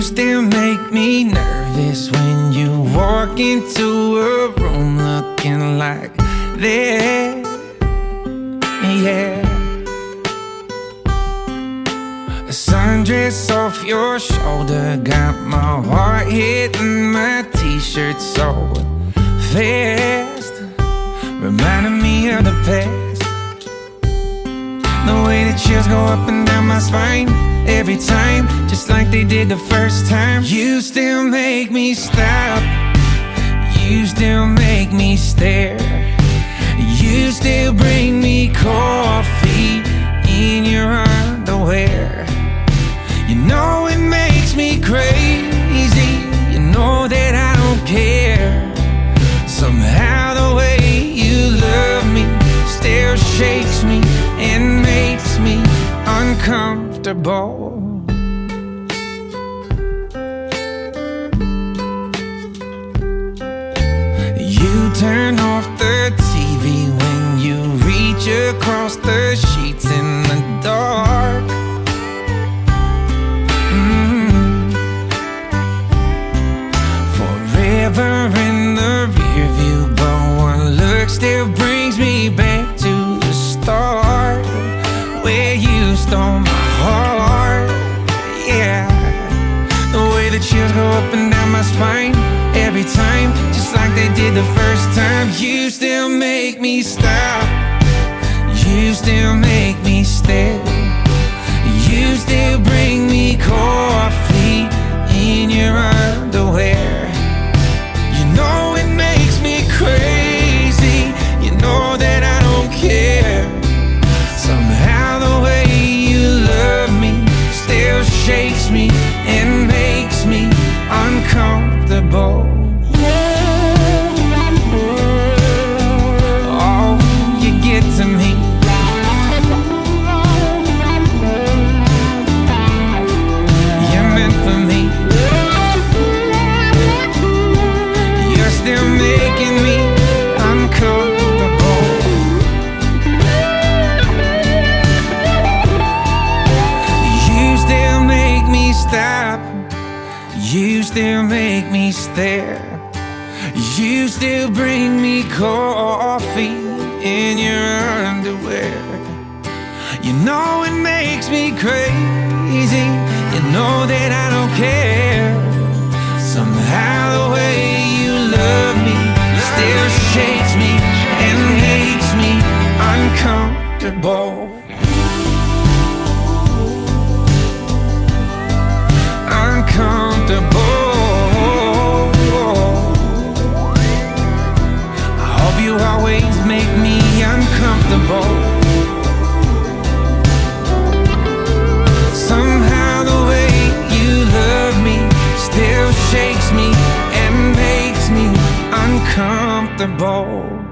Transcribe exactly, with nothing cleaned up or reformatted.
still make me nervous when you walk into a room looking like this. Yeah. A sundress off your shoulder got my heart hitting my t-shirt so fast, reminding me of the past. The way the chills go up and down my spine every time, just like they did the first time. You still make me stop, you still make me stare, you still bring me coffee in your underwear. You know it makes me crazy, you know that I don't care. Somehow the way you love me still shakes me and makes me uncomfortable. You turn off the T V when you reach across the sheets in the dark. Mm. Forever in the rear view, but one look still brings me back to the start, where you stole my heart. Yeah. The way the chills go up and down my spine every time, just like they did the first time. You still make me stop, you still make me stare, you still bring me coffee in your underwear. You know it makes me crazy, you know that I don't care. Somehow the way you love me still shakes me and makes me uncomfortable. Oh, you get to me. You're meant for me. You're still making me uncomfortable. You still make me stop, you still make me stare, you still bring me coffee in your underwear. You know it makes me crazy, you know that I don't care. Somehow the way you love me still shakes me and makes me uncomfortable. Uncomfortable. I hope you always make me uncomfortable. Somehow the way you love me still shakes me and makes me uncomfortable.